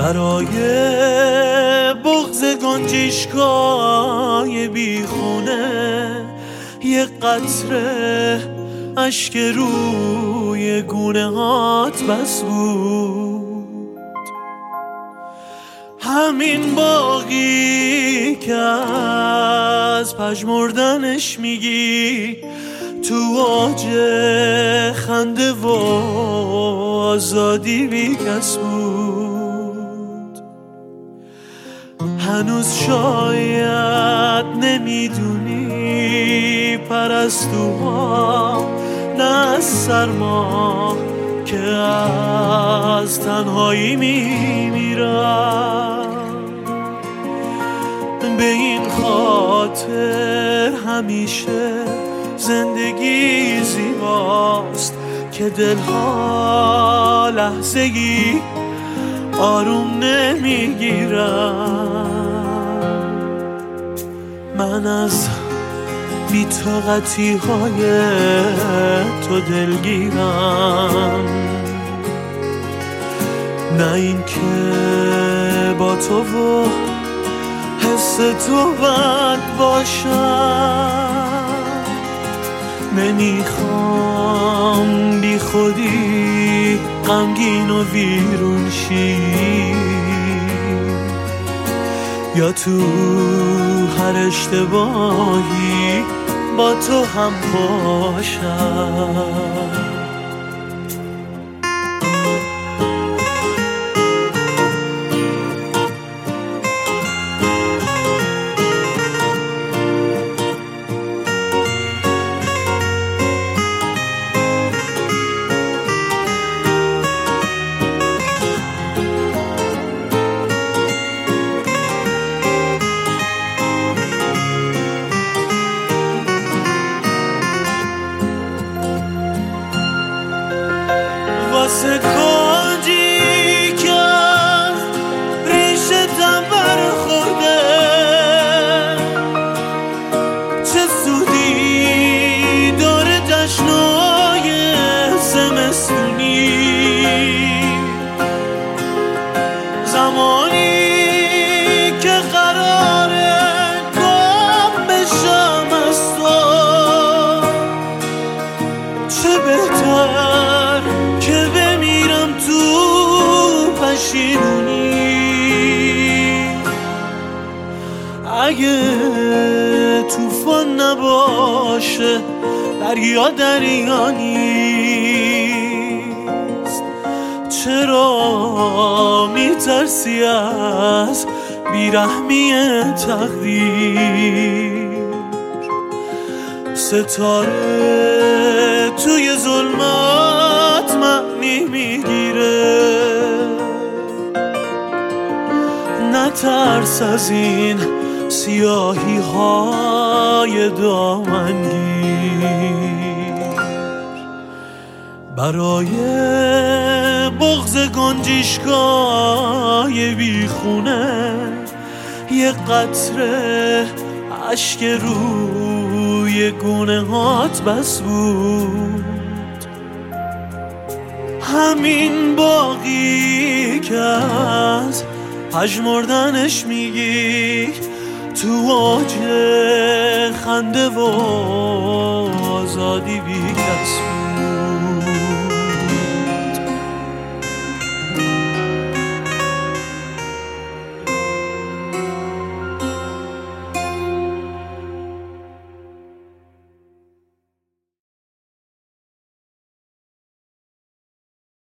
برای بغض گنجشگاه بیخونه یه قطره اشک روی گونه هات بس بود. همین باقی که از پژمردنش میگی تو اوج خنده و آزادی بیکس بود. هنوز شاید نمیدونی پرستوها نه از سرما که از تنهایی میمیرن. به این خاطر همیشه زندگی زیباست که دلها لحظه‌ای آروم نمیگیرن. من از بی‌طاقتی های تو دلگیرم، نه این که با تو و حس تو بد باشم. نمیخوام بی خودی غمگین و ویرون شی، یا تو هر اشتباهی با تو هم باشم. واسه کنجی که از ریشتم برخورده، چه سودی داره جشنای زمستونی؟ زمانی که قراره گم بشم از تو، چه بهتر که بمیرم تو پشیمونی. اگه طوفان نباشه دریا دریا نیست، چرا میترسی از بیرحمی تقدیر؟ ستاره توی ظلمات معنی میگیره، نترس از این سیاهی های دامنگیر. برای بغض گنجشگاه بیخونه یه قطره اشک روی گونه هات بس بود. همین باقی که از پژمردنش میگی تو اوج خنده و آزادی بیکس بود.